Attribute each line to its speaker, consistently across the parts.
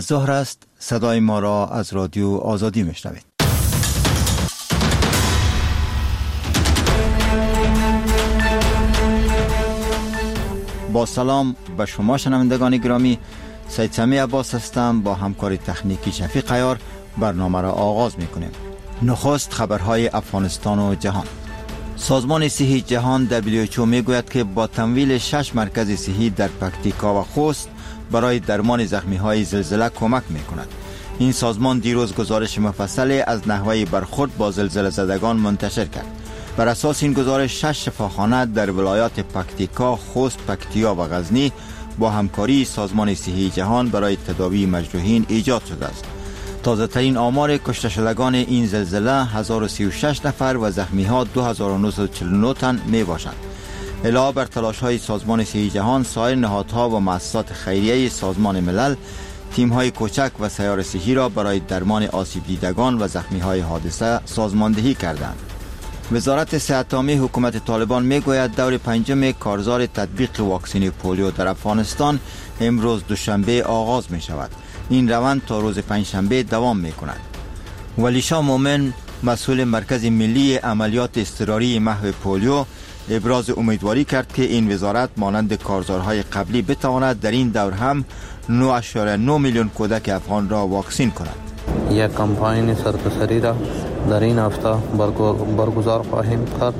Speaker 1: ظهر است. صدای ما را از رادیو آزادی میشنوید. با سلام به شما شنوندگان گرامی، سید سمی عباس هستم. با همکاری تکنیکی شفیق عیار برنامه را آغاز میکنیم. نخست خبرهای افغانستان و جهان. سازمان صحی جهان WHO میگوید که با تمویل 6 مرکز صحی در پکتیکا و خوست برای درمان زخمی‌های زلزله کمک می‌کند. این سازمان دیروز گزارش مفصلی از نحوه برخورد با زلزله زدگان منتشر کرد. بر اساس این گزارش 6 شفاخانه در ولایات پکتیکا، خوست، پکتیا و غزنی با همکاری سازمان صحی جهان برای تداوی مجروحین ایجاد شده است. تازه ترین آمار کشته شدگان این زلزله 1036 نفر و زخمی ها 2949 تن می باشند. علاوه بر تلاش های سازمان صحی جهان، سایر نهادها و مؤسسات خیریه سازمان ملل تیم های کوچک و سیار صحی را برای درمان آسیب دیدگان و زخمی های حادثه سازماندهی کردند. وزارت صحت عامه حکومت طالبان می گوید دور پنجم کارزار تطبیق واکسن پولیو در افغانستان امروز دوشنبه آغاز می شود. این روند تا روز پنجشنبه دوام می کند. ولی شاه مومن، مسئول مرکز ملی عملیات اضطراری محو پولیو، ابراز امیدواری کرد که این وزارت مانند کارزارهای قبلی بتواند در این دور هم 9.9 میلیون کودک افغان را واکسین کند.
Speaker 2: یک کمپاین سرتاسری را در این هفته برگزار خواهیم کرد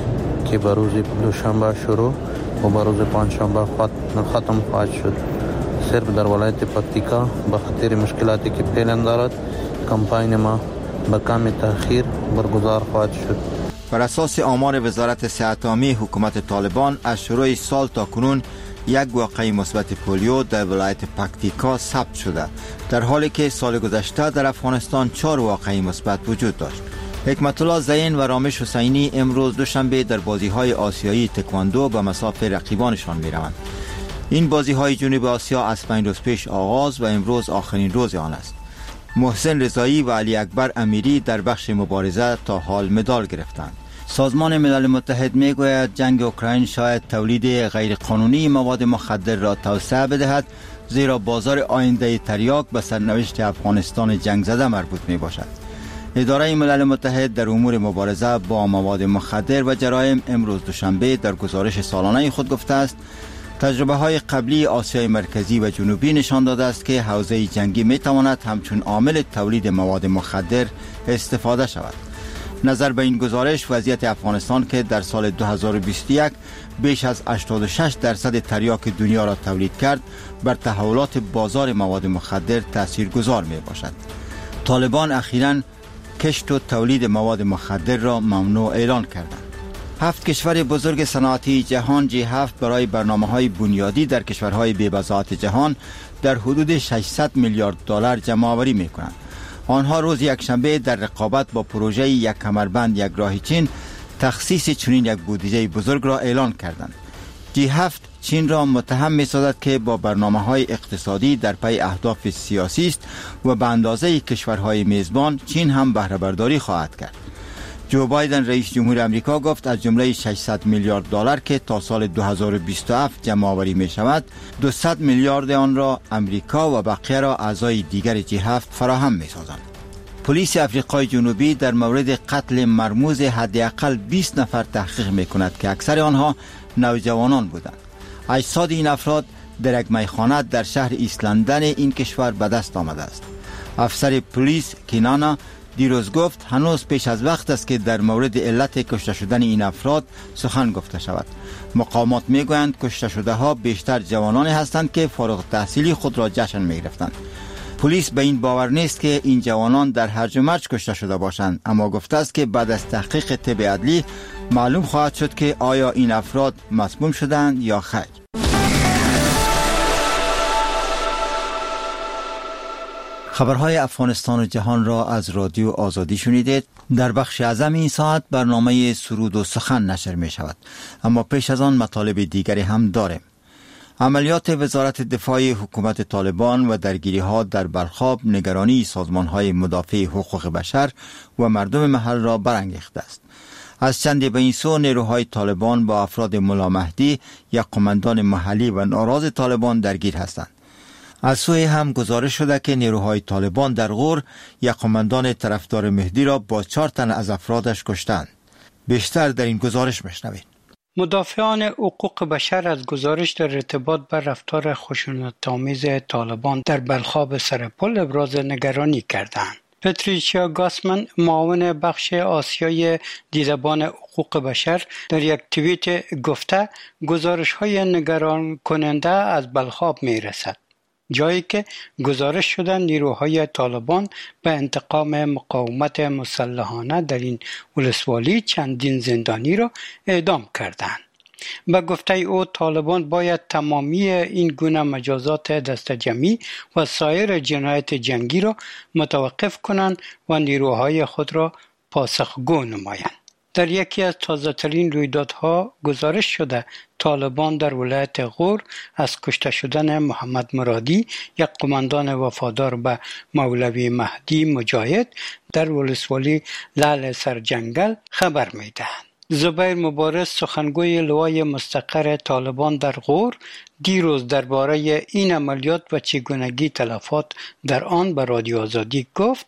Speaker 2: که به روز دوشنبه شروع و به روز پنجشنبه ختم خواهد شد. صرف در ولایت پکتیکا به خاطر مشکلاتی که پیش دارد کمپاین ما به کم تأخیر برگزار خواهد شد.
Speaker 1: بر اساس آمار وزارت صحت عامه حکومت طالبان از شروع سال تا کنون یک واقعه مثبت پولیو در ولایت پکتیکا ثبت شده، در حالی که سال گذشته در افغانستان 4 واقعه مثبت وجود داشت. حکمت الله زین و رامش حسینی امروز دوشنبه در بازی‌های آسیایی تکواندو به مصاف رقیبانشان می‌روند. این بازی‌های جنوب آسیا از 5 روز پیش آغاز و امروز آخرین روز آن است. محسن رضایی و علی اکبر امیری در بخش مبارزه تا حال مدال گرفتند. سازمان ملل متحد میگوید جنگ اوکراین شاید تولید غیرقانونی مواد مخدر را توسعه بدهد، زیرا بازار آینده تریاک به سرنوشت افغانستان جنگ زده مربوط می باشد. اداره ملل متحد در امور مبارزه با مواد مخدر و جرایم امروز دوشنبه در گزارش سالانه خود گفته است تجربه های قبلی آسیای مرکزی و جنوبی نشان داده است که حوزه جنگی می تواند همچون عامل تولید مواد مخدر استفاده شود. نظر به این گزارش، وضعیت افغانستان که در سال 2021 بیش از 86% تریاک دنیا را تولید کرد، بر تحولات بازار مواد مخدر تاثیرگذار می باشد. طالبان اخیراً کشت و تولید مواد مخدر را ممنوع اعلان کردند. 7 کشور بزرگ صنعتی جهان G7 برای برنامه‌های بنیادی در کشورهای بی‌بضاعت جهان در حدود 600 میلیارد دلار جمع‌آوری می‌کنند. آنها روز یکشنبه در رقابت با پروژه یک کمربند یک راه چین تخصیص چنین یک بودجه بزرگ را اعلان کردند. G7 چین را متهم می‌سازد که با برنامه‌های اقتصادی در پی اهداف سیاسی است و به اندازه کشورهای میزبان چین هم بهره برداری خواهد کرد. جو بایدن رئیس جمهور آمریکا گفت از جمله 600 میلیارد دلار که تا سال 2027 جمع آوری می شود، 200 میلیارد آن را آمریکا و بقیه را اعضای دیگر G7 فراهم می سازند. پلیس آفریقای جنوبی در مورد قتل مرموز حداقل 20 نفر تحقیق می کند که اکثر آنها نوجوانان بودند. اجساد این افراد در یک میخانه در شهر ایست لندن این کشور به دست آمده است. افسر پلیس کینانا دیروز گفت هنوز پیش از وقت است که در مورد علت کشته شدن این افراد سخن گفته شود. مقامات میگویند کشته شده ها بیشتر جوانانی هستند که فارغ التحصیلی خود را جشن میگرفتند. پلیس به این باور نیست که این جوانان در هرج و مرج کشته شده باشند، اما گفته است که بعد از تحقیق طب عدلی معلوم خواهد شد که آیا این افراد مسموم شدند یا خیر. خبرهای افغانستان و جهان را از رادیو آزادی شنیدید. در بخش اعظم این ساعت برنامه سرود و سخن نشر می شود، اما پیش از آن مطالب دیگری هم داریم. عملیات وزارت دفاع حکومت طالبان و درگیری ها در بلخاب نگرانی سازمان های مدافع حقوق بشر و مردم محل را برانگیخته است. از چندی به این سو نیروهای طالبان با افراد ملا مهدی، یک قماندان محلی و ناراض طالبان درگیر هستند. از سوی هم گزارش شده که نیروهای طالبان در غور یک قماندان طرفدار مهدی را با 4 تن از افرادش کشتند. بیشتر در این گزارش میشنوید.
Speaker 3: مدافعان حقوق بشر از گزارش در ارتباط بر رفتار خشونت‌آمیز طالبان در بلخاب سرپل ابراز نگرانی کردند. پتریشیا گاسمن، معاون بخش آسیای دیدبان حقوق بشر، در یک توییت گفته گزارش‌های نگران کننده از بلخاب می‌رسد، جایی که گزارش شده نیروهای طالبان به انتقام مقاومت مسلحانه در این ولسوالی چندین زندانی را اعدام کردند. به گفته او طالبان باید تمامی این گونه مجازات دست جمعی و سایر جنایت جنگی را متوقف کنند و نیروهای خود را پاسخگو نمایند. در یکی از تازه‌ترین رویدادها گزارش شده طالبان در ولایت غور از کشته شدن محمد مرادی، یک قماندان وفادار به مولوی مهدی مجاهد در ولسوالی لعل سرجنگل خبر می‌دهند. زبیر مبارز، سخنگوی لوای مستقر طالبان در غور، دیروز درباره این عملیات و چگونگی تلفات در آن به رادیو آزادی گفت: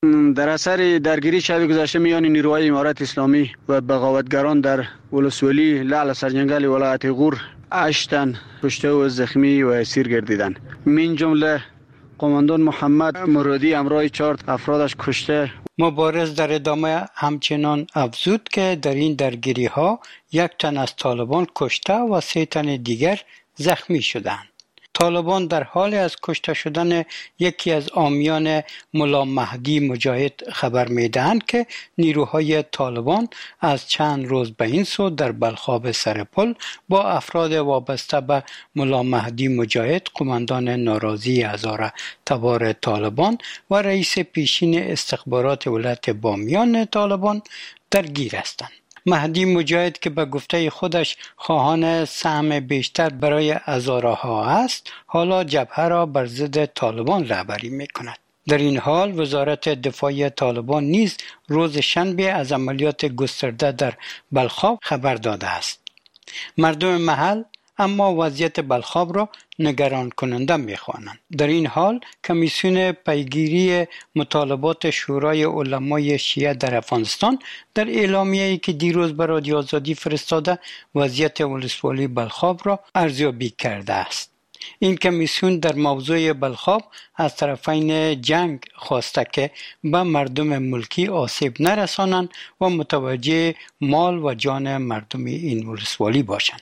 Speaker 4: در اثر درگیری شب گذشته میان نیروهای امارت اسلامی و بغاوتگران در ولسوالی لعل سرجنگل ولایت غور 8 تن کشته و زخمی و اسیر گردیدند. من جمله قماندان محمد مرادی همراه 4 افرادش کشته.
Speaker 3: مبارز در ادامه همچنان افزود که در این درگیری ها 1 تن از طالبان کشته و 3 تن دیگر زخمی شدند. طالبان در حال از کشته شدن یکی از حامیان ملا مهدی مجاهد خبر می‌دهند که نیروهای طالبان از چند روز به این سو در بلخاب سرپل با افراد وابسته به ملا مهدی مجاهد، قماندان ناراضی هزاره تبار طالبان و رئیس پیشین استخبارات ولایت بامیان طالبان درگیر هستند. مهدی مجاهد که به گفته خودش خواهان سهم بیشتر برای هزاره ها است، حالا جبهه را بر ضد طالبان رهبری می کند. در این حال وزارت دفاع طالبان نیز روز شنبه از عملیات گسترده در بلخاب خبر داده است. مردم محل اما وضعیت بلخاب را نگران کننده می‌خوانند. در این حال کمیسیون پیگیری مطالبات شورای علمای شیعه در افغانستان در اعلامیه‌ای که دیروز به رادیو آزادی فرستاده وضعیت ولسوالی بلخاب را ارزیابی کرده است. این کمیسیون در موضوع بلخاب از طرفین جنگ خواسته که به مردم ملکی آسیب نرسانند و متوجه مال و جان مردم این ولسوالی باشند.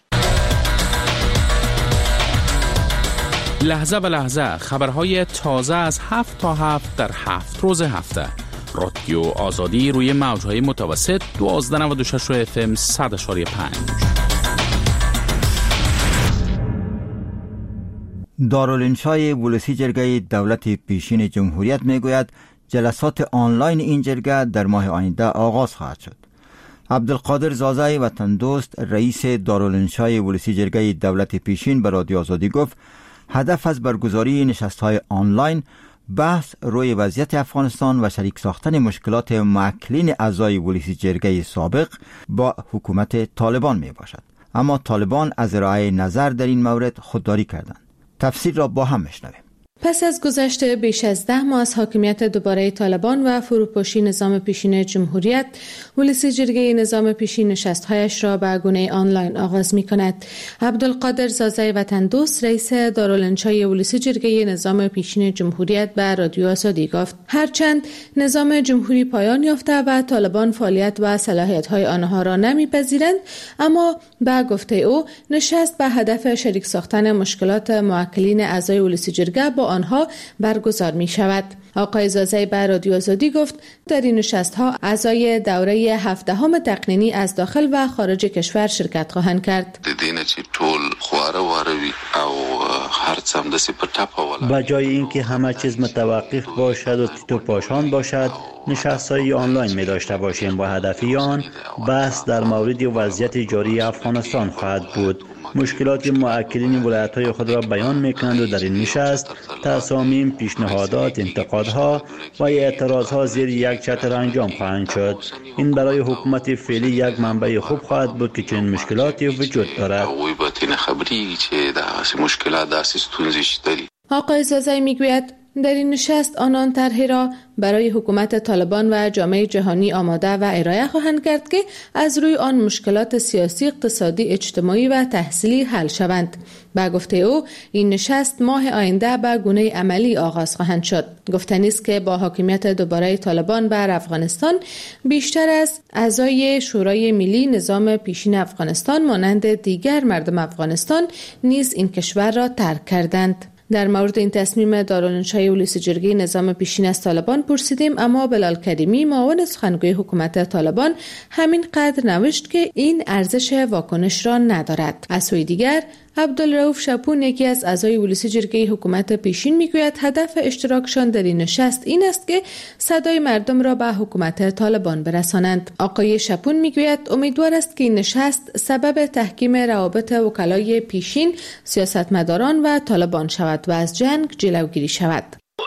Speaker 5: لحظه به لحظه خبرهای تازه از 7 تا 7 در 7 روز هفته. رادیو آزادی روی موجهای متوسط 1296 FM 100.5.
Speaker 1: دارالانشای ولسی جرگه دولت پیشین جمهوریت میگوید جلسات آنلاین این جرگه در ماه آینده آغاز خواهد شد. عبدالقادر زازای وطن دوست رئیس دارالانشای ولسی جرگه دولت پیشین به رادیو آزادی گفت هدف از برگزاری نشست‌های آنلاین بحث روی وضعیت افغانستان و شریک ساختن مشکلات معکلین اعضای ولسی جرگه سابق با حکومت طالبان می باشد. اما طالبان از ارائه نظر در این مورد خودداری کردند. تفسیر را با هم میشنویم.
Speaker 6: پس از گذشت بیش از 10 ماه از حاکمیت دوباره طالبان و فروپاشی نظام پیشین جمهوریت، ولسی جرگه نظام پیشین نشست‌هایش را به گونه آنلاین آغاز می‌کند. عبدالقادر زازای وطن دوست رئیس دارالانشای ولسی جرگه نظام پیشین جمهوریت به رادیو آزادی گفت هرچند نظام جمهوری پایان یافته و طالبان فعالیت و صلاحیت‌های آنها را نمی‌پذیرند، اما به گفته او نشست به هدف شریک ساختن مشکلات معکلین اعضای ولسی جرگه با آنها برگزار می شود. آقای زازای به رادیو آزادی گفت در این نشست‌ها اعضای دوره 17 تقنینی از داخل و خارج کشور شرکت خواهند کرد.
Speaker 7: با جای اینکه همه چیز متوقف باشد و تیتو پاشان باشد، نشست‌های آنلاین می داشته باشیم. با هدف آن بحث در مورد وضعیت جاری افغانستان خواهد بود. مشکلات معکلین ولایت‌های خود را بیان می‌کنند و در این نشست تصامیم، پیشنهادات، انتقادها و اعتراضها زیر یک چتر انجام خواهند شد. این برای حکومت فعلی یک منبع خوب خواهد بود که چنین مشکلاتی وجود دارد.
Speaker 6: آقای زازای میگوید در این نشست آنان طرحی را برای حکومت طالبان و جامعه جهانی آماده و ارائه خواهند کرد که از روی آن مشکلات سیاسی، اقتصادی، اجتماعی و تحصیلی حل شوند. با گفته او این نشست ماه آینده به گونه عملی آغاز خواهند شد. گفتنی است که با حاکمیت دوباره طالبان بر افغانستان بیشتر از اعضای شورای ملی نظام پیشین افغانستان مانند دیگر مردم افغانستان نیز این کشور را ترک کردند. در مورد این تصمیم دارالانشای ولسی جرگه نظام پیشین از طالبان پرسیدیم، اما بلال کریمی معاون سخنگوی حکومت طالبان همین قدر نوشت که این ارزش واکنش را ندارد. از سوی دیگر عبدالرؤوف شپون یکی از اعضای ولسی جرگه حکومت پیشین میگوید هدف اشتراکشان در این نشست این است که صدای مردم را به حکومت طالبان برسانند. آقای شپون میگوید امیدوار است که این نشست سبب تحکیم روابط وکلای پیشین، سیاستمداران و طالبان شود و از جنگ جلوگیری شود.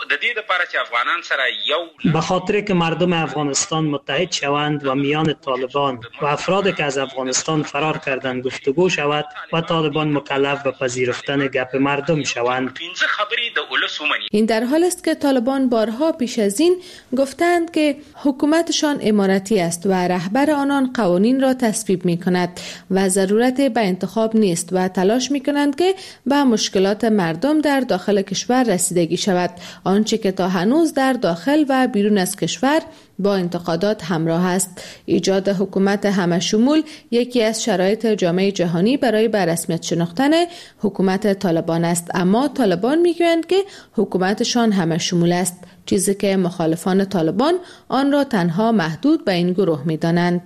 Speaker 8: به خاطر که مردم افغانستان متحد شوند و میان طالبان و افرادی که از افغانستان فرار کردند گفتگو شود و طالبان مکلف به پذیرفتن گپ مردم شوند.
Speaker 6: این در حال است که طالبان بارها پیش از این گفتند که حکومتشان امارتی است و رهبر آنان قوانین را تصویب می کند و ضرورت به انتخاب نیست و تلاش می کنند که به مشکلات مردم در داخل کشور رسیدگی شود، آنچه که تا هنوز در داخل و بیرون از کشور با انتقادات همراه است. ایجاد حکومت همه‌شمول یکی از شرایط جامعه جهانی برای به رسمیت شناختن حکومت طالبان است، اما طالبان میگویند که حکومتشان همه‌شمول است، چیزی که مخالفان طالبان آن را تنها محدود به این گروه می‌دانند.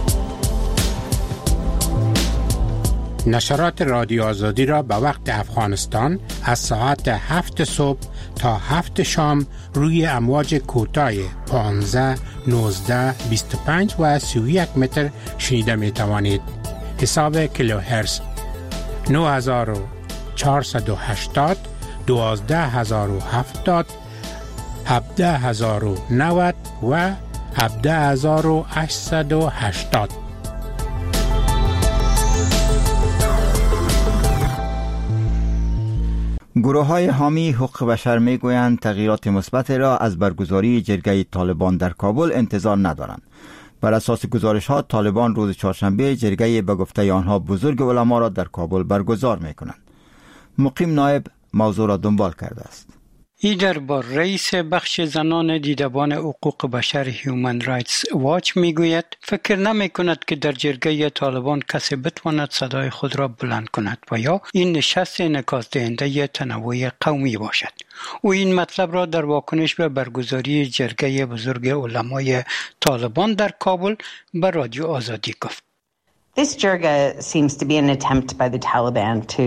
Speaker 9: نشرات رادیو آزادی را به وقت افغانستان از ساعت 7 صبح تا 7 شام روی امواج کوتاه 15, 19, 25 و 31 متر شنیده می توانید. حساب کیلوهرتز 9480, 12070, 17090 و 17880.
Speaker 1: گروه‌های حامی حقوق بشر می‌گویند تغییرات مثبت را از برگزاری جرگه طالبان در کابل انتظار ندارند. بر اساس گزارش‌ها طالبان روز چهارشنبه جرگه به گفته آنها بزرگ علما را در کابل برگزار می‌کنند. مقیم نایب موضوع را دنبال کرده است.
Speaker 3: ایدر با رئیس بخش زنان دیدبان حقوق بشر هیومن رایتس واچ میگوید فکر نمی کند که در جرگه طالبان کسی بتواند صدای خود را بلند کند و یا این نشست انعکاس دهنده تنوع قومی باشد. او این مطلب را در واکنش به برگزاری جرگه بزرگ علمای طالبان در کابل به رادیو آزادی گفت.
Speaker 10: This jirga seems to be an attempt by the Taliban to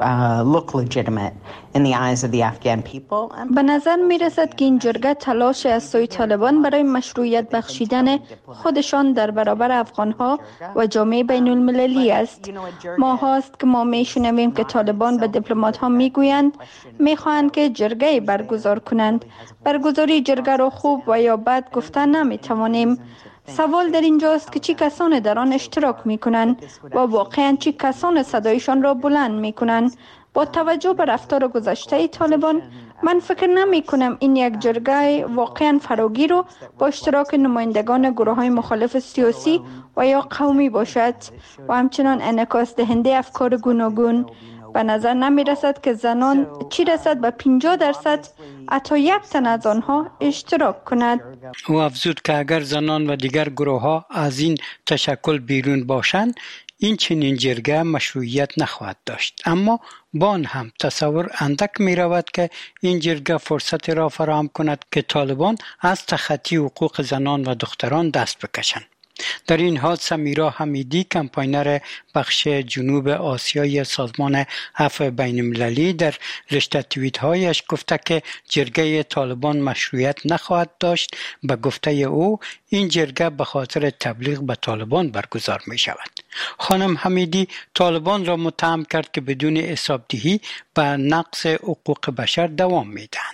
Speaker 10: look legitimate in the eyes of the Afghan people.
Speaker 11: به نظر می رسد که این جرگه تلاش از سوی طالبان برای مشروعیت بخشیدن خودشان در برابر افغانها و جامعه بین المللی است. ما هاست که ما می شنویم که طالبان به دیپلمات ها می گویند می خواهند که جرگه برگزار کنند. برگزاری جرگه را خوب و یا بد گفتن نمی توانیم. سوال در اینجاست که چی کسان در آن اشتراک می کنند و واقعا چی کسان صدایشان را بلند می کنند. با توجه به رفتار گذشته طالبان من فکر نمی کنم این یک جرگه واقعا فراگیر و با اشتراک نمایندگان گروه های مخالف سیاسی و یا قومی باشد و همچنان انعکاس دهنده افکار گوناگون. به نظر نمی رسد که زنان چی رسد به 50% حتی یک تن از آنها اشتراک کند.
Speaker 3: او افزود که اگر زنان و دیگر گروه ها از این تشکل بیرون باشند این چنین جرگه مشروعیت نخواهد داشت، اما با آن هم تصور اندک می رود که این جرگه فرصت را فراهم کند که طالبان از تخطی حقوق زنان و دختران دست بکشند. در این حال سمیرا حمیدی کمپاینر بخش جنوب آسیای سازمان عفو بین المللی در رشته توییت هایش گفته که جرگه طالبان مشروعیت نخواهد داشت. به گفته او این جرگه به خاطر تبلیغ به طالبان برگزار می شود. خانم حمیدی طالبان را متهم کرد که بدون حسابدهی به نقض حقوق بشر دوام می دهند.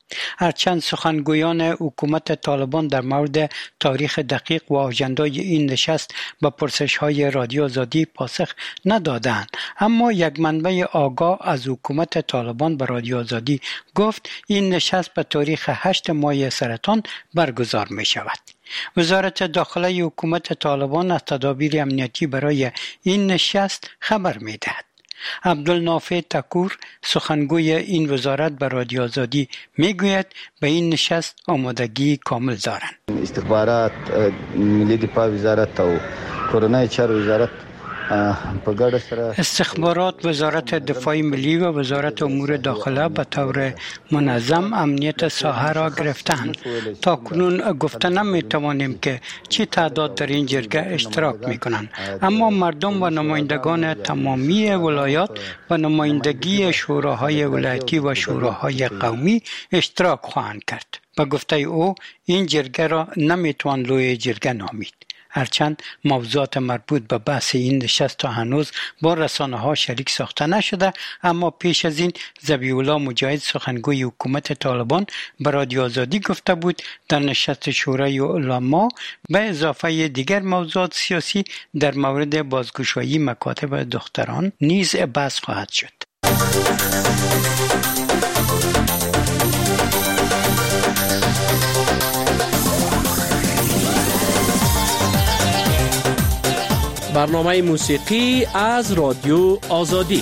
Speaker 3: هرچند سخنگویان حکومت طالبان در مورد تاریخ دقیق و آژندای این نشست به پرسش‌های رادیو آزادی پاسخ ندادند، اما یک منبع آگاه از حکومت طالبان به رادیو آزادی گفت این نشست به تاریخ 8 ماه سرطان برگزار می شود. وزارت داخله حکومت طالبان از تدابیر امنیتی برای این نشست خبر می دهد. عبدالنافع تکور سخنگوی این وزارت به رادیو آزادی میگوید به این نشست آمادگی کامل دارند.
Speaker 12: استخبارات ملی دفاع وزارت و کورونای چارو وزارت
Speaker 3: استخبارات، وزارت دفاع ملی و وزارت امور داخله به طور منظم امنیت ساحه را گرفتند. تا کنون گفته نمیتوانیم که چه تعداد در این جرگه اشتراک میکنند، اما مردم و نمایندگان تمامی ولایات و نمایندگی شوراهای ولایتی و شوراهای قومی اشتراک خواهند کرد. به گفته او این جرگه را نمیتوان لوی جرگه نامید. هرچند موضوعات مربوط به بحث این نشست تا هنوز با رسانه‌ها شریک ساخته نشده، اما پیش از این ذبیح الله مجاهد سخنگوی حکومت طالبان به رادیو آزادی گفته بود در نشست شورای علما به اضافه دیگر موضوعات سیاسی در مورد بازگشایی مکاتب دختران نیز بحث خواهد شد.
Speaker 13: برنامه موسیقی از رادیو آزادی.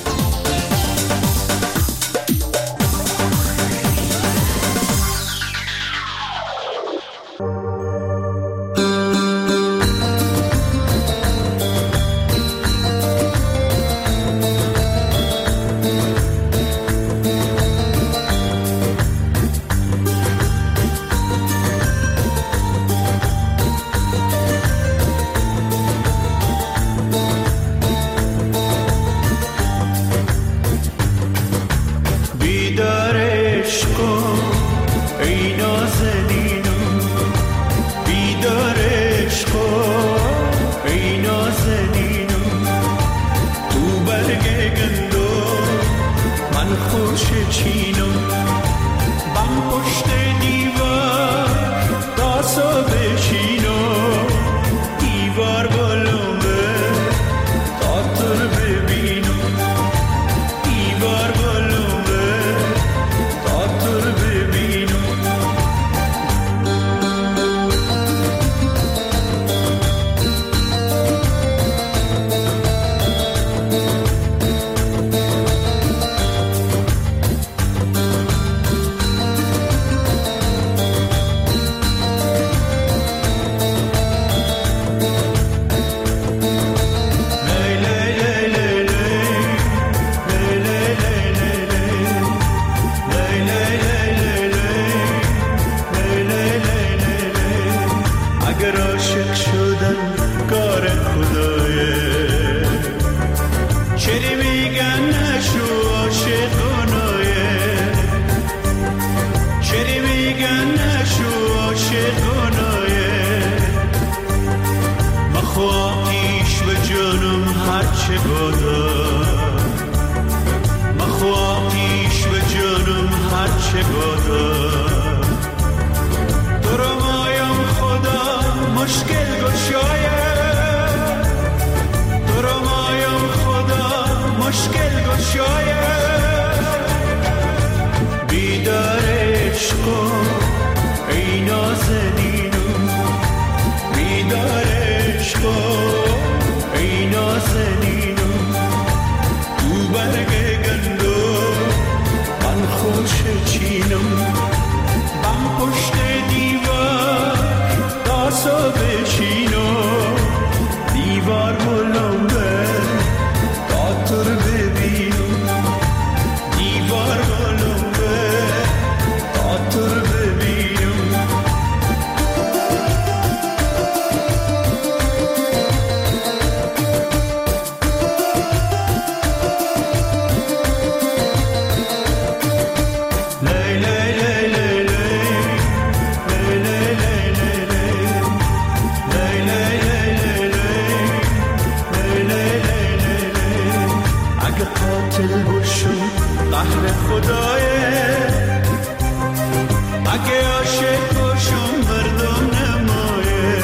Speaker 14: عاشق باشم مردم نمایه،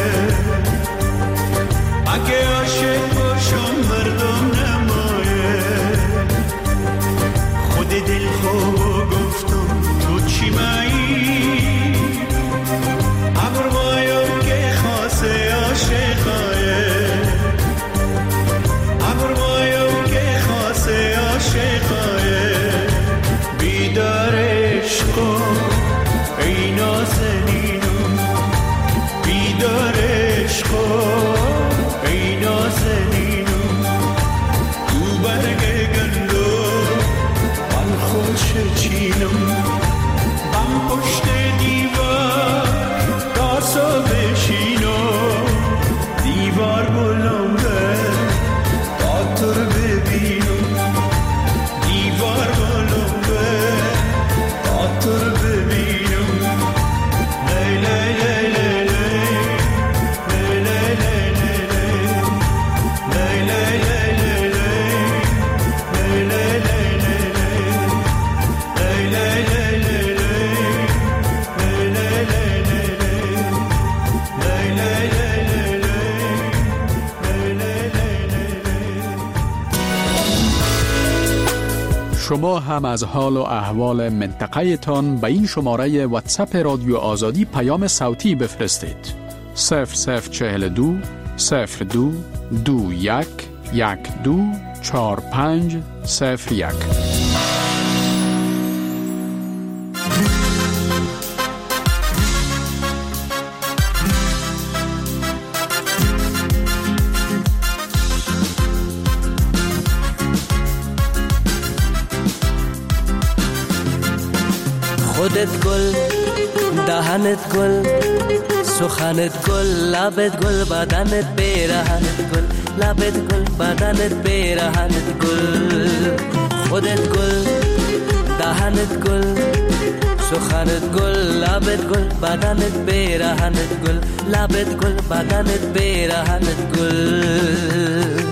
Speaker 14: اگه عاشق باشم مردم نمایه، خود دل خواب گفتم تو چی مایی، ابروایم که خاصه عاشقایه، ابروایم که خاصه عاشقایه، بیدار عشقم ای نازنینم، بیدار عشقم ای نازنینم، تو برگ گندم من خوش چینم، من پشت دیوار تاسو بشینم، دیوار بلنده تا تو رو ببینم، دیوار بلنده تا تو رو ببینم، لی لی لی لی لی لی لی لی لی لی لی
Speaker 5: شما هم از حال و احوال منطقه تان به این شماره واتساپ رادیو آزادی پیام صوتی بفرستید. 0042 02 21 12 45 01.
Speaker 15: خودت گل، دهنت گل، سخنت گل، لبت گل، بدنت پیرهنت گل، لبت گل، بدنت پیرهنت گل. خودت گل، دهنت گل، سخنت گل، لبت گل، بدنت پیرهنت گل، لبت گل، بدنت پیرهنت گل.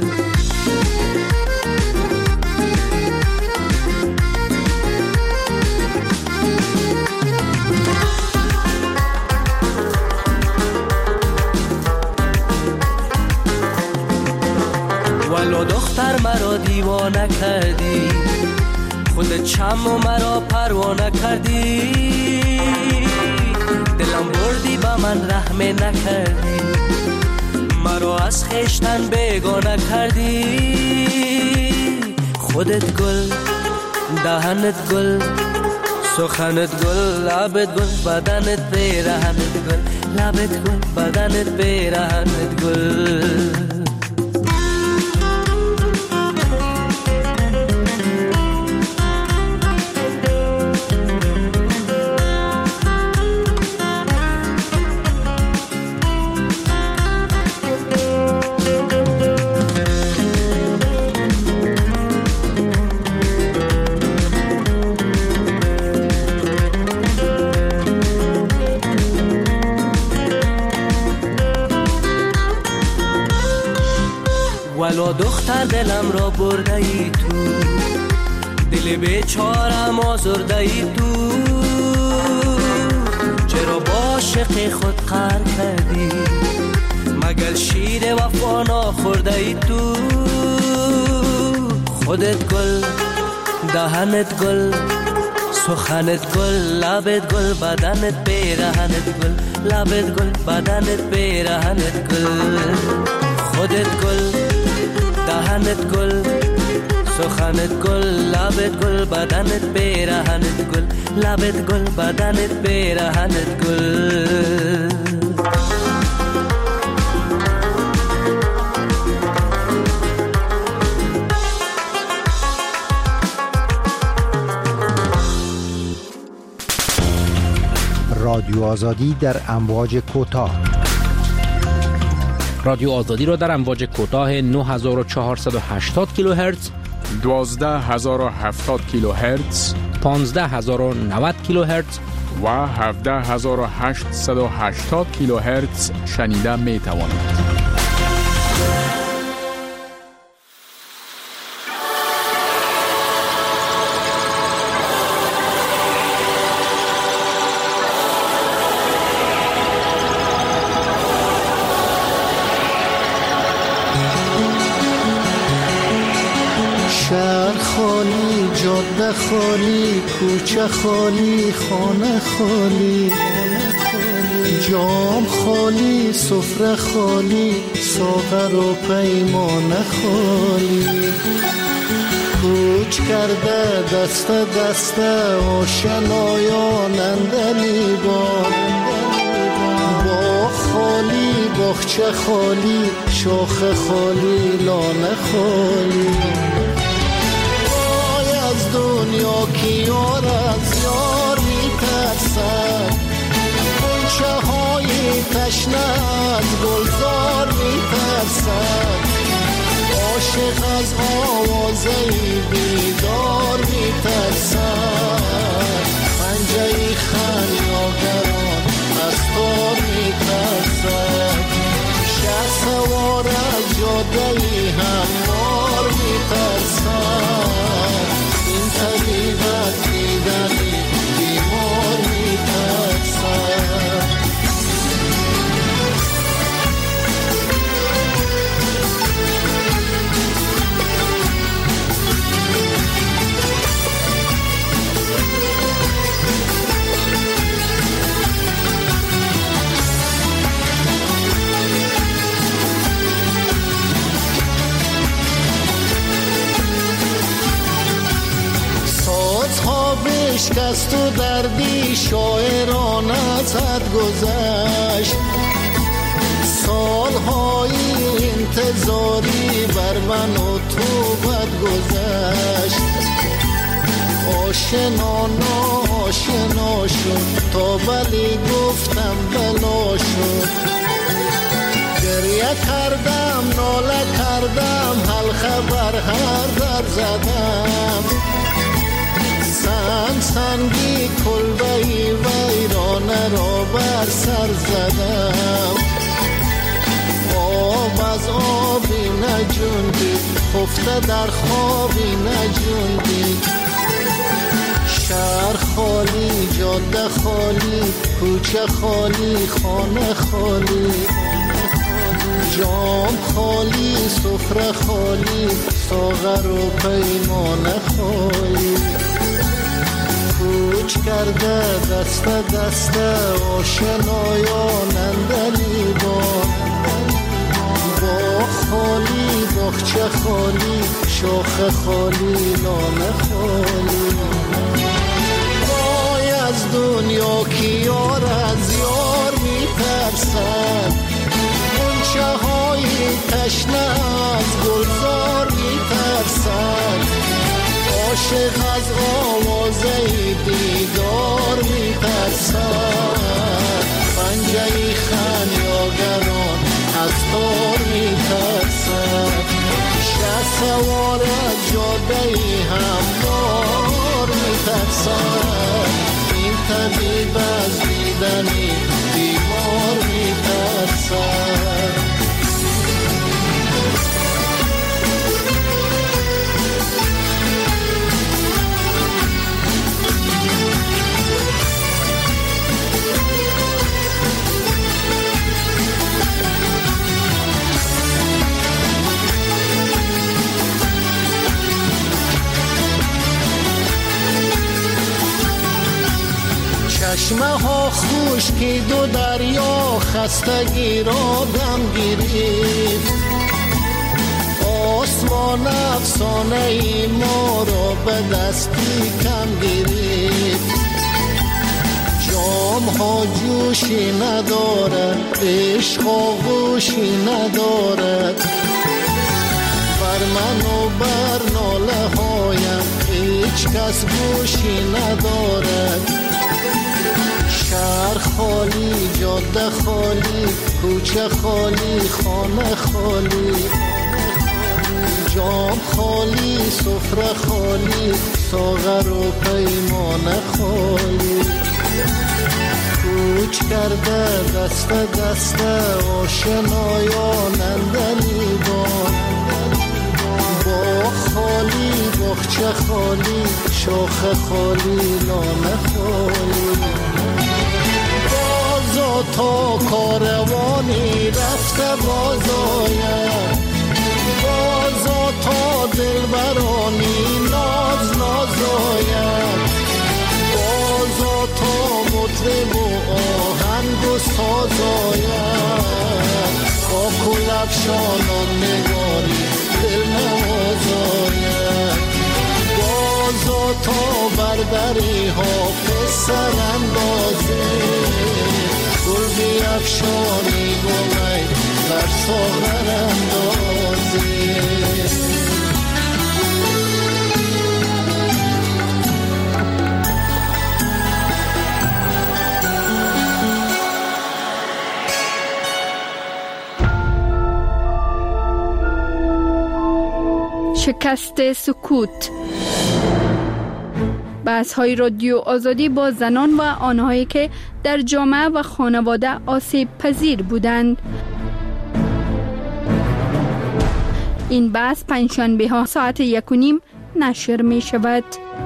Speaker 15: ولو دختر مرا دیوانه کردی، خودت شم و مرا پروانه کردی، دلم بردی با من رحم نکردی، مرا از خشتن بیگانه کردی. خودت گل، دهنت گل، سخنت گل، لبت گل، بدنت پیرهنت گل، لبت گل، بدنت پیرهنت گل. ولو دختر دلم را برده ای تو، دل بیچارم آزرده ای تو، چرا با عاشق خود قهر کردی، مگر شیر وفا نخورده ای تو. خودت گل، دهنت گل، سخنت گل، لبت گل، بدنت پیرهنت گل، لبت گل، بدنت پیرهنت گل. خودت گل، دهنت گل، سخنت گل، لبت گل، بدنت پیرهنت گل، لبت گل، بدنت پیرهنت گل.
Speaker 16: رادیو آزادی در امواج کوتاه.
Speaker 13: رادیو آزادی را در امواج کوتاه 9480 کیلوهرتز،
Speaker 5: 12070 کیلوهرتز،
Speaker 13: 15090 کیلوهرتز
Speaker 5: و 17880 کیلوهرتز شنیده می توانید.
Speaker 17: جاده خالی، کوچه خالی، خانه خالی، جام خالی، سفره خالی، ساغر و پیمانه خالی. کوچ کرده دست دست آشنایان اندلی باغ خالی، باغچه خالی، شاخ خالی، لانه خالی. وای از دنیا که یار از یار میترسد، غنچه های تشنه از گلزار میترسد. عاشق از آوازه بیدار میترسد، پنجه خمیازگران از تار میترسد. شه سوار از جاده هموار میترسد، این طبیب از دیدنی بیمار میترسد. شکست و دردی شاعران از حد گذشت، سالهای انتظاری بر من و تو بد گذشت. آشنا ناشنا شد تا ولی گفتم بلا شد. گریه کردم ناله کردم حلقه بر هر در زدم. سنگی کلبهی ویرانه را بر سر زدم. آب از آبی نجوندید، خفته در خوابی نجوندید. شهر خالی، جاده خالی، کوچه خالی، خانه خالی، جام خالی، سفره خالی، ساغر و پیمانه خالی. کوچ کرده دست دست آشنایان اندلی باغ خالی، باغچه خالی، شاخ خالی، لانه خالی. وای از دنیا که یار از یار میترسد، غنچه های تشنه از گلزار میترسد. عاشق از آوازه دیدار میترسد، پنجه خمیازگران از تار میترسد. شه سوار از جاده هموار میترسد، این طبیب از دیدنی بیمار میترسد. چشمه ها خشکید و دریا خستگی را دم گرفت. آسمان افسانه ای ما را به دستی کم گرفت. جام ها جوشی ندارد، عشق آغوشی ندارد. بر من و بر ناله هایم هیچ کس گوشی ندارد. شهر خالی، جاده خالی، کوچه خالی، خانه خالی، جام خالی، سفره خالی، ساغر و پیمانه خالی. کوچ کرده دست دست آشنایان اندلی باغ خالی، باغچه خالی، شاخ خالی، لانه خالی. بازا تا کاروانی رفته باز آید، بازا تا دلبرانی ناز ناز آید. بیفشانم نگاری دل نوازاید بازا تا بردری حافظ سراندازه گل بیفشانی گلی در ساغر اندازه
Speaker 11: شکست سکوت. بحث‌های رادیو آزادی با زنان و آنهایی که در جامعه و خانواده آسیب پذیر بودند. این بحث پنجشنبه ها ساعت 1:30 نشر می شود.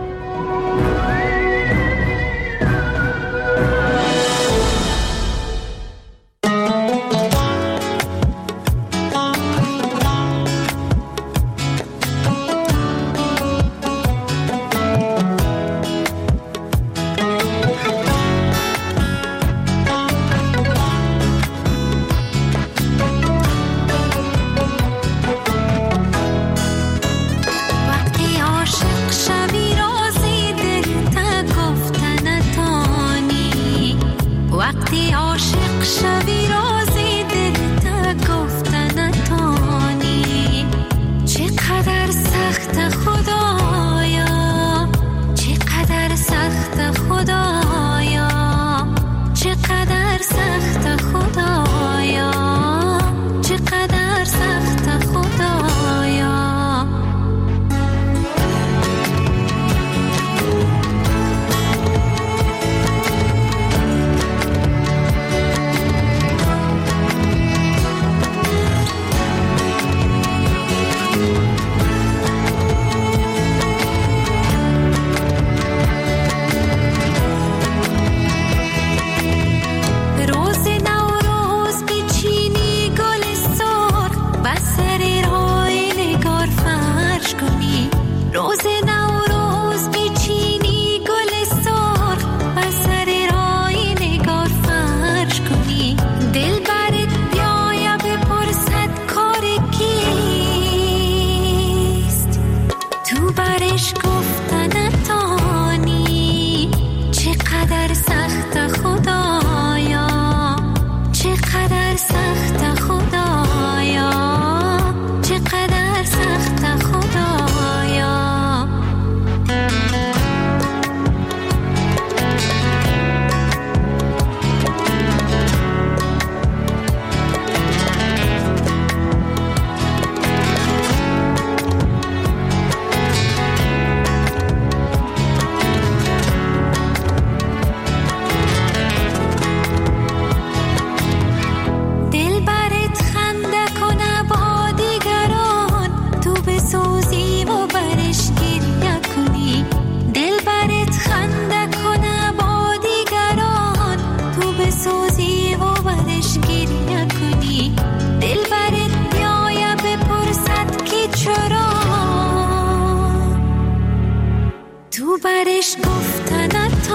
Speaker 18: برش گفتن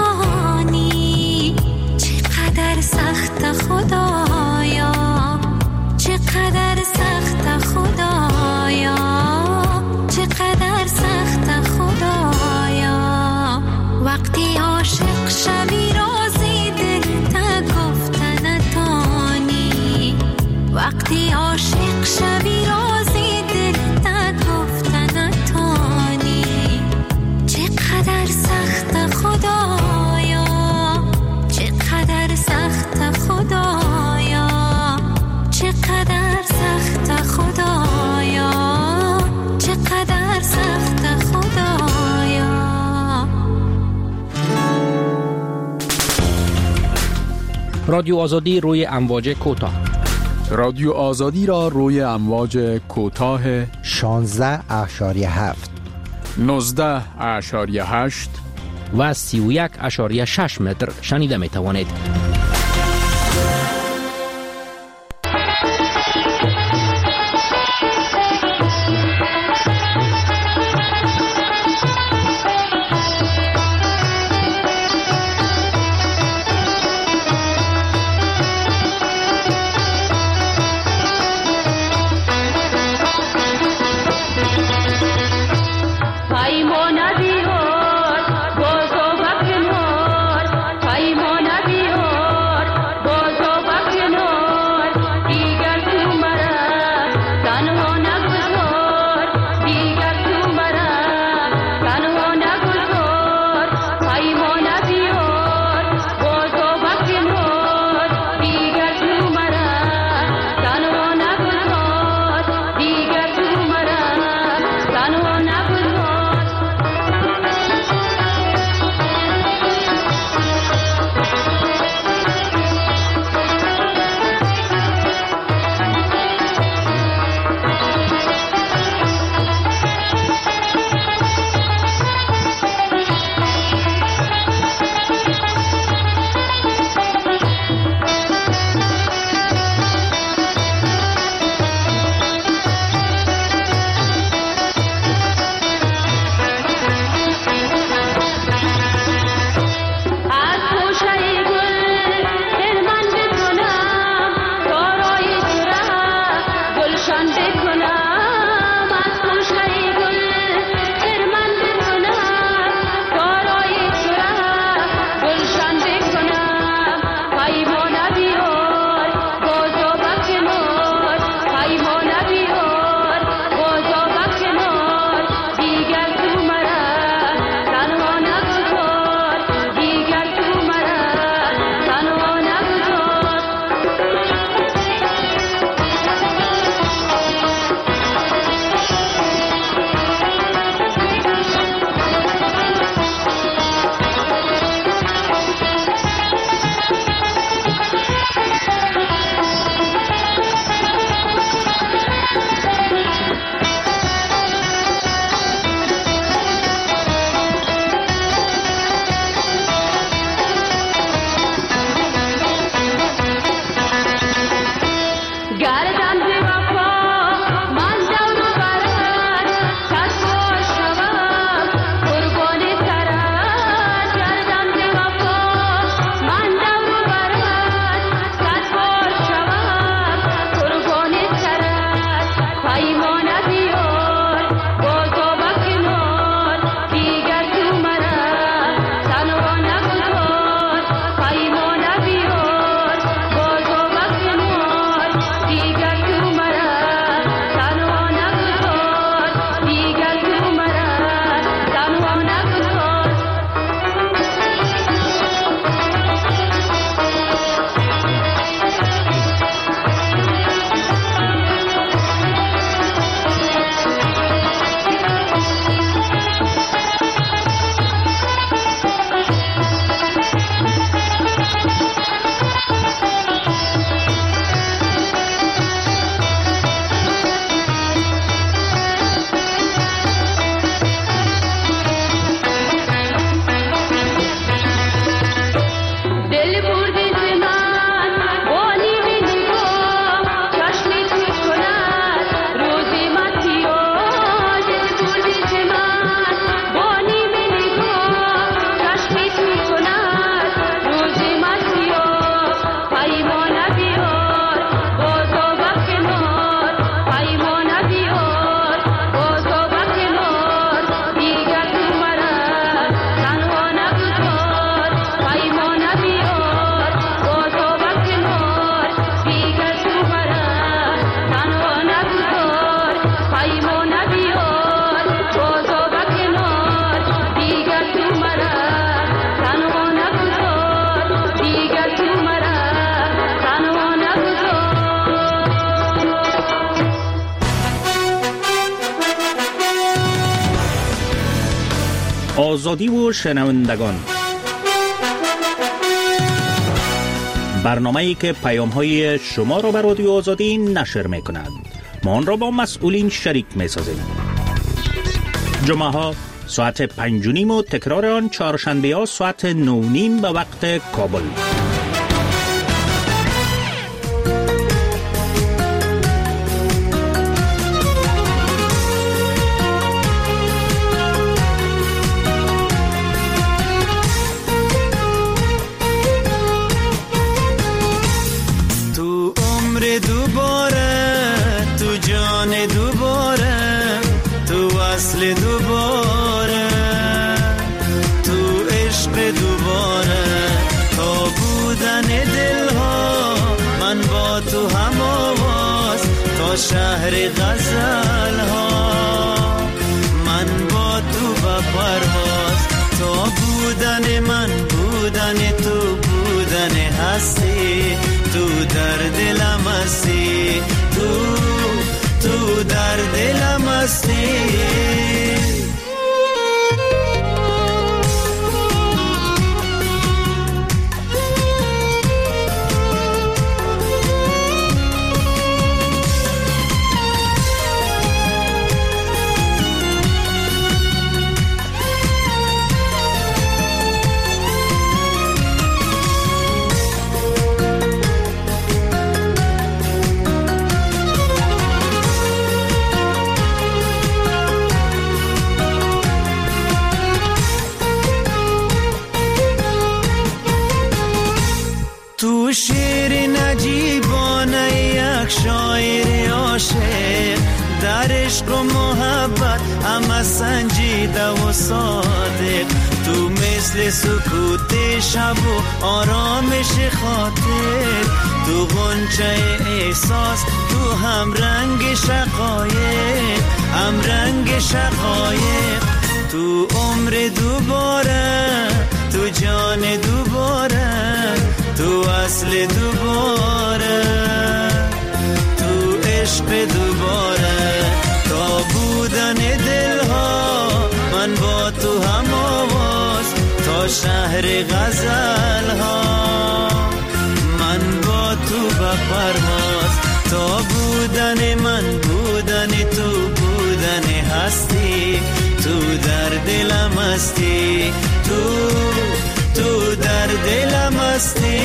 Speaker 18: نتانی چقدر سخت خدایا، چقدر سخت خدایا، چقدر سخت خدایا. وقتی عاشق شوی رازی دل تا گفتن نتانی، وقتی عاشق شوی رازی دل تا گفتن نتانی. چقدر سخت خدایا، چقدر سخت خدایا، چقدر سخت خدایا، چقدر سخت خدایا.
Speaker 13: رادیو آزادی روی امواج کوتاه.
Speaker 19: رادیو آزادی را روی امواج کوتاه
Speaker 16: 16.7
Speaker 19: 19.8
Speaker 13: و 31.6 متر شنیده می توانید.
Speaker 20: آزادی و شنوندگان، برنامه‌ای که پیام‌های شما را به رادیو آزادی نشر می‌کند. ما آن را با مسئولین شریک می‌سازیم. جمعه‌ها ساعت 5:30 و تکرار آن چهارشنبه‌ها ساعت 9:30 به وقت کابل.
Speaker 21: شهر غزل ها من با تو با پرواز، تا بودن من بودن تو بودن هستی، تو در دلم هستی، تو در دلم هستی. تو شعر نجیبانه یک شاعر عاشق، در عشق و محبت همه سنجیده و صادق، تو مثل سکوت شب و آرامش خاطر، تو غنچه احساس، تو هم رنگ شقایق، هم رنگ شقایق، تو عمر دوباره، تو جان دوباره، تو اصل دوباره، تو عشق دوباره، تا بودن دلها من با تو هم آواز، تا شهر غزل ها من با تو به پرواز، تا بودن من بودن تو بودن هستی، تو در دلم هستی، تو در دلم هستی.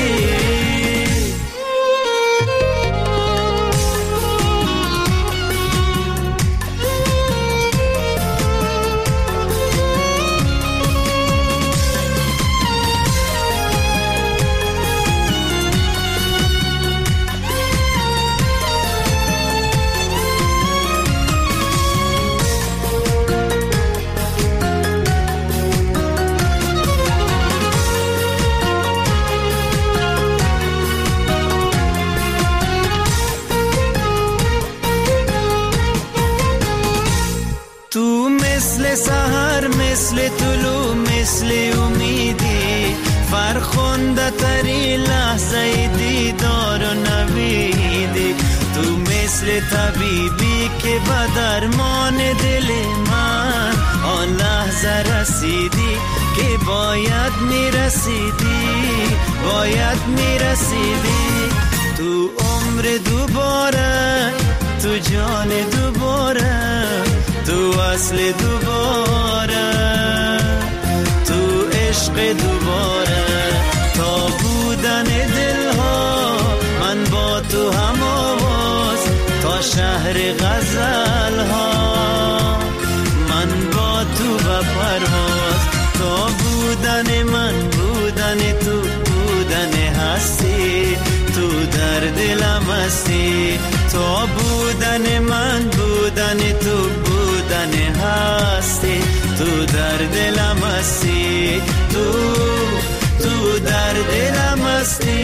Speaker 21: سحر مثل طلوع مثل امیدی، فرخنده تری لحظه دیدار و نویدی، تو مثل طبیبی که به درمان دل من آن لحظه رسیدی که باید میرسیدی، باید میرسیدی، تو عمر دوباره، تو جان دوباره، تو اصل دوباره، تو عشق دوباره، تا بودن دلها من با تو هم آواز، تا شهر غزل ها من با تو به پرواز، تا بودن من بودن تو بودن هستی، تو در دلم هستی، تا بودن من بودن تو بودن هستی، تو در دلم هستی، تو در دلم هستی.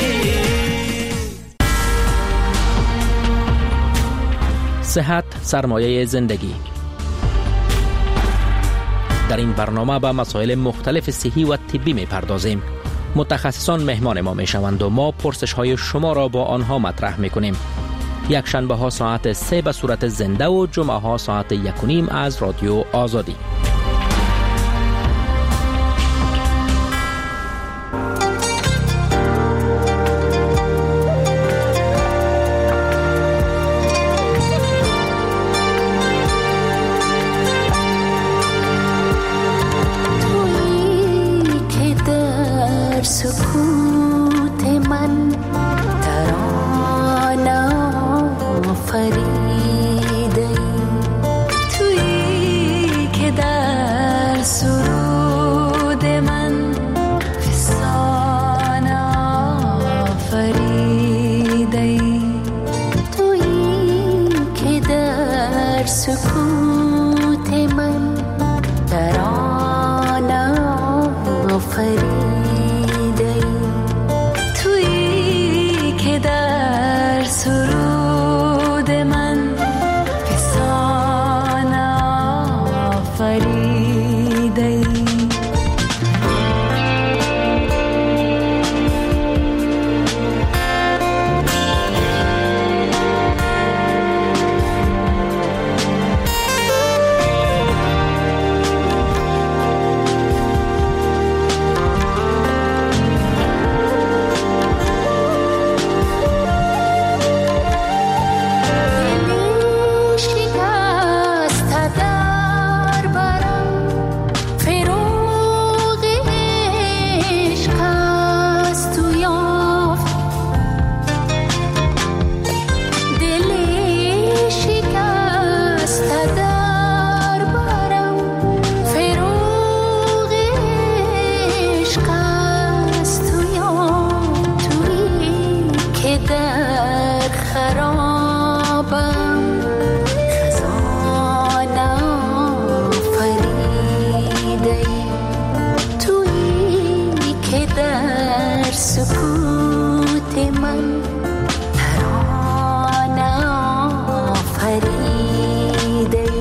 Speaker 13: صحت سرمایه زندگی. در این برنامه به مسائل مختلف صحی و طبی می‌پردازیم. متخصصان مهمان ما میشوند و ما پرسش های شما را با آنها مطرح میکنیم. یک شنبه ها ساعت 3 به صورت زنده و جمعه ها ساعت 1:30 از رادیو آزادی.
Speaker 18: در خرابم خزان آفریده ای، تویی که در سکوت من ترانه آفریده ای،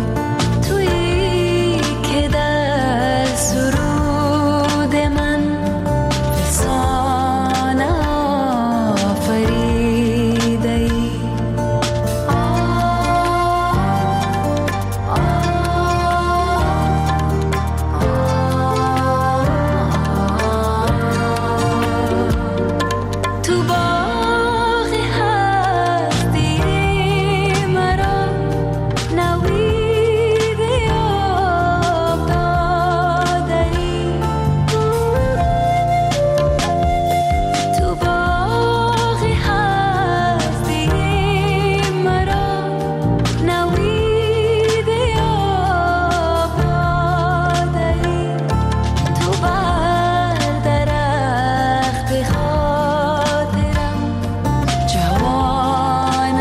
Speaker 18: تویی که در سرود من فسانه آفریده ای. تو باغ هستی مرا نوید آب داده ای، تو باغ هستی مرا نوید آب داده ای، تو بر درخت خاطرم جوان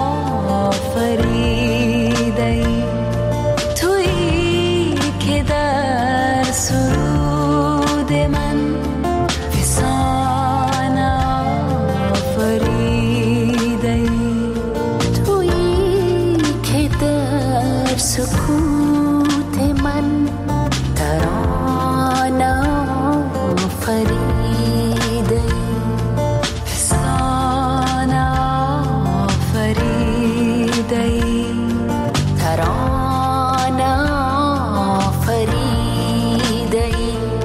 Speaker 18: آفریده ای، تویی که در سرود من فسان آفریده ای، تویی که در سکوت من ترانه آفریده ای، فسان آفریده ای، ترانه آفریده ای.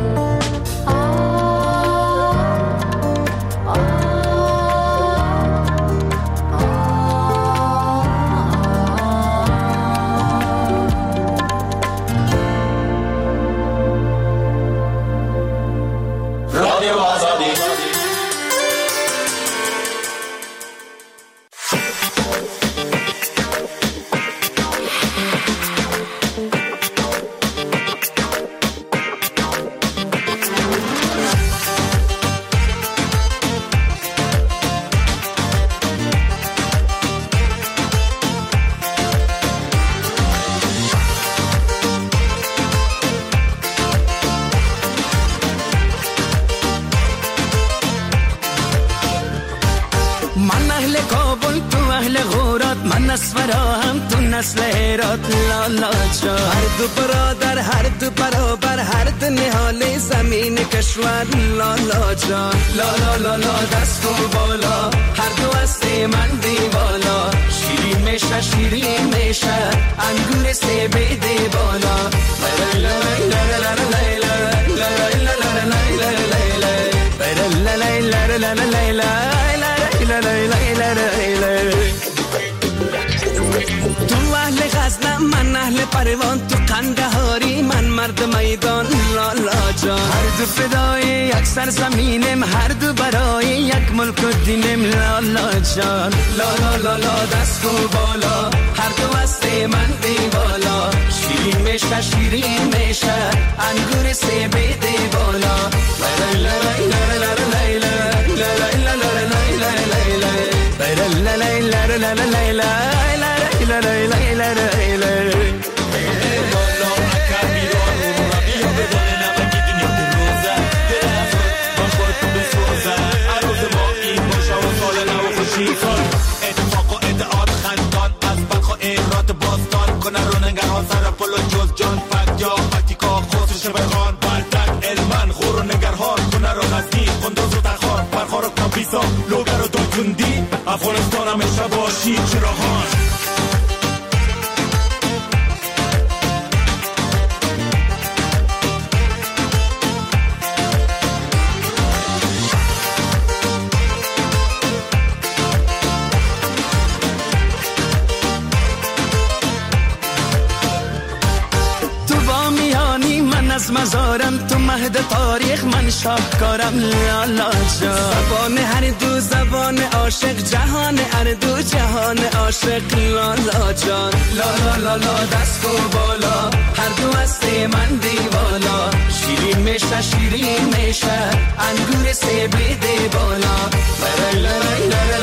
Speaker 14: رادیو آزادی.
Speaker 21: من اهل کابل تو اهل غورات، من اسفرا هم تو نسل هرات. لالا جا هر دو برادر هر دو برابر، هر دو نهال زمین کشور. لالا جا لالا لالا دست و بالا، هر دو هست من دیوالا. شیرین میشه شیرین میشه انگور سبیده بالا. تو اهل غزنه من اهل پروان، تو قندهاری من مرد میدان. لالا جان هر دو فدای یک سرزمینم، هر دو برای یک ملک و دینم. لالا جان لالا لالا دست و بالا، هر دو هست من دیوالا. شیرین میشه شیرین میشه انگور سبیده بالا.
Speaker 14: اتفاق و ادعاد خندان از بلخ و ایرات باستان کنه رو نگران سر پل و جز جان فک یا پکتیکا خسرش بخان بلدک علمان خور و نگرهار کنه رو غزنی قندوز و تخار پرخار و کابیسا لوگر و دلکندی افغانستان همیشه باشی چراغان.
Speaker 21: از مزارم تو مهد تاریخ من شاهکارم. لالا جا زبان هر دو زبان عاشق، جهان هر دو جهان عاشق. لالا جان لالا لالا دست و بالا، هر دو هست من دیوالا. شیرین میشه شیرین میشه انگور سبیده بالا.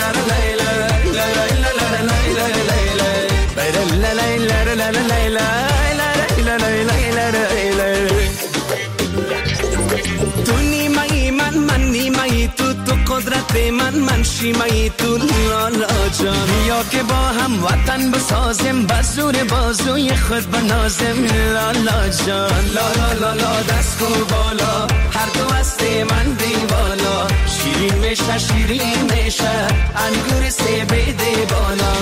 Speaker 21: وقت من شیمه تو لالا جان. یا که با هم وطن بسازیم بزور بازوی خود بنازیم لالا جان. لالا لالا دست کو بالا هر دو هست من دیوالا. شیرین میشه شیرین میشه انگور سه بیده بالا.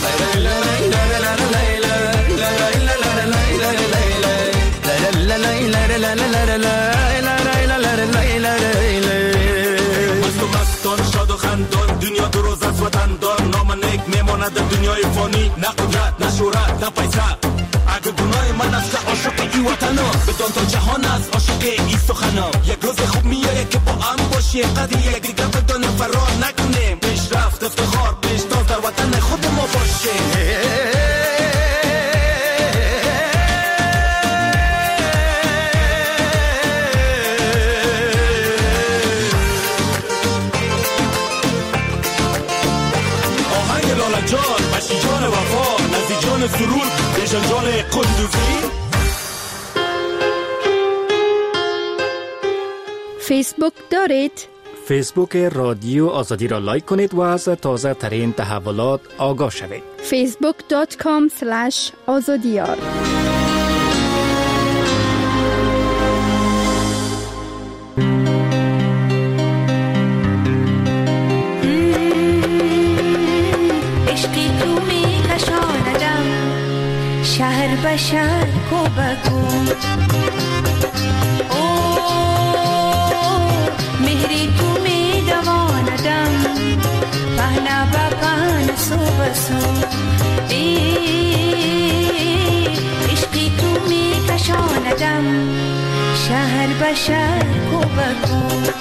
Speaker 14: مستان شاد و خندان دنیا دو روز از وطن دار. نام نیک میماند دنیای فانی، نه قدرت نه شهرت نه پیسه. اگه گناه من است که عاشق ای وطنا، بدان تا جهان است عاشق ای سخنا. یک روز خوب میایه که با هم باشیم، قدر یک دیگر بدانیم فرار نکنیم. پیشرفت افتخار پیشتاز در وطن خود ما باشیم. جان بشی جان وفا، نزی جان سرور بیشن جان قندوزی.
Speaker 11: فیسبوک دارید؟
Speaker 13: فیسبوک رادیو آزادی را لایک کنید و از تازه ترین تحولات آگاه شوید.
Speaker 11: facebook.com/azadiyar.
Speaker 18: شهر به شهر کو بکو مهری تو می دواندم پهنا با پهن سو بسو عشقی تو می کشاندم شهر به شهر کو بکو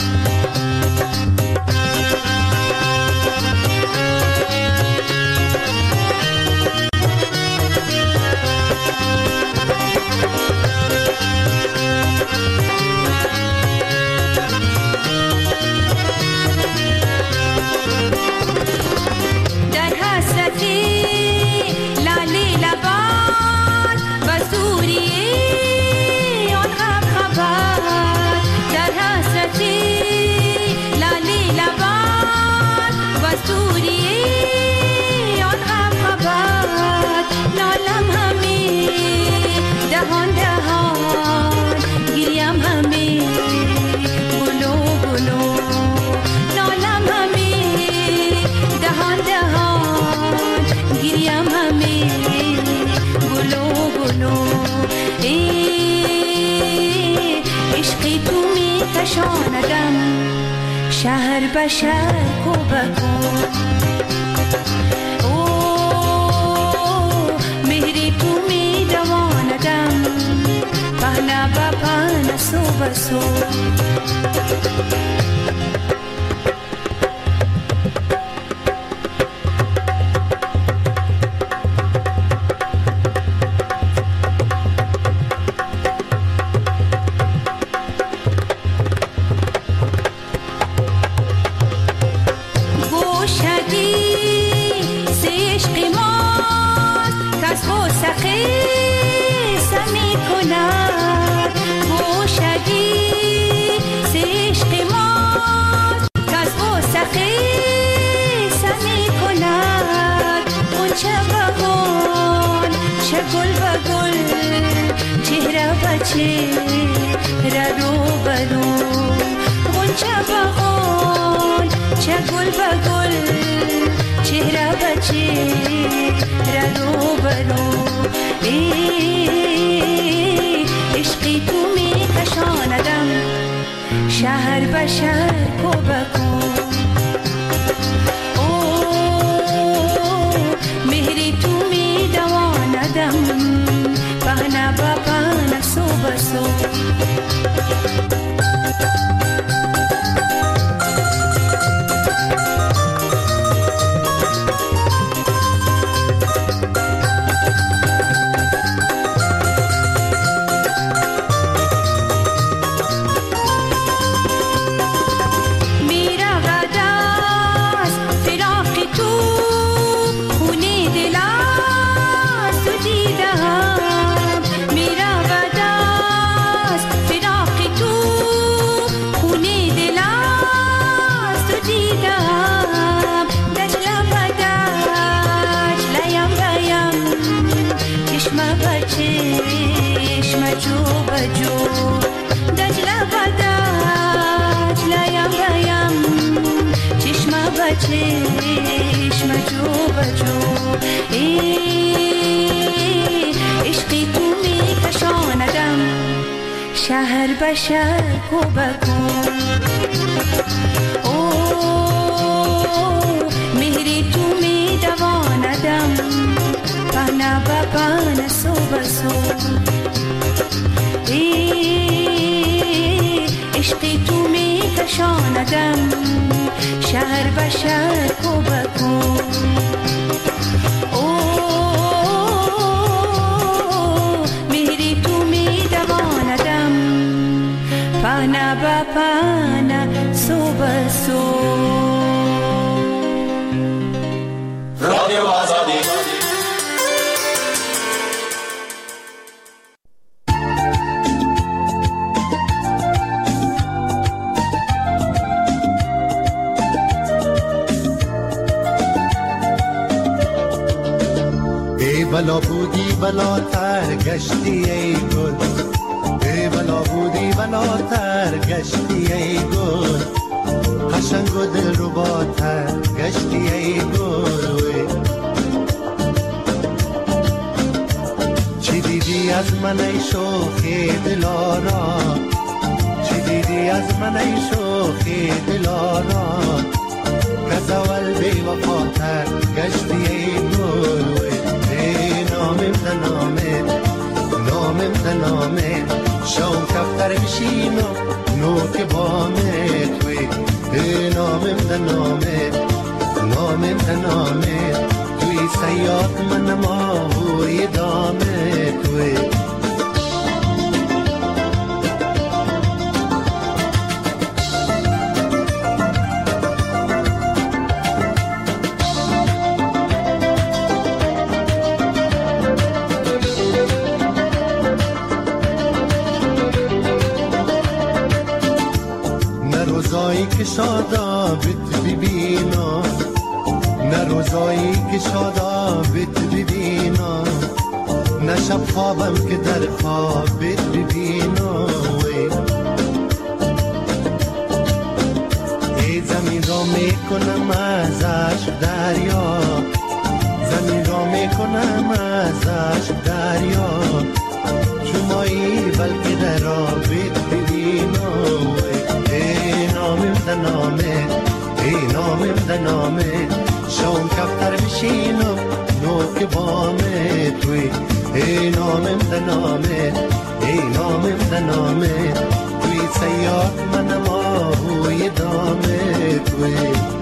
Speaker 18: کشاندم شهر به شهر کو بکو مهری تو می دواندم پهنا با پهن سو بسو شهر به شهر کو بکو مهری تو می دواندم پهنا با پهن سو بسو میرا چشم جو بجو دجله و دجله یم بیم چشم به چشم جو بجو عشقی تو می کشاندم شهر به شهر کو بکو مهری تو می دواندم پهنا با پهنا سو بسو عشقی تو می کشاندم شهر به شهر کو بکو مهری تو می دواندم پهنا با پهنا سو بسو
Speaker 14: رادیو آزادی
Speaker 17: ای بلا بودی بلاتر گشتی ای گل ای بلا بودی بلاتر گشتی ای گل قشنگ و دل رو باتر گشتی ای گل چی دیدی از من ای شوخی دلارا چی دیدی از من ای شوخی دلارا کس اول بی وفاتر گشتی ای گل نامم دنامه شام کفتر بشینو نوک بامه توی نامم دنامه توی سیاد من ماهوی دامه توی که شادابت ببینم نه روزایی که شادابت ببینم نه شب خوابم که در خوابت ببینم ای زمین را میکنم از عشق دریا زمین را میکنم از عشق دریا شمایی بلکه در آبت ببینم ای نامم دنامه شام کفتر بشینم نوک بامه توی ای نامم دنامه توی سیاد منم آهوی دامه توی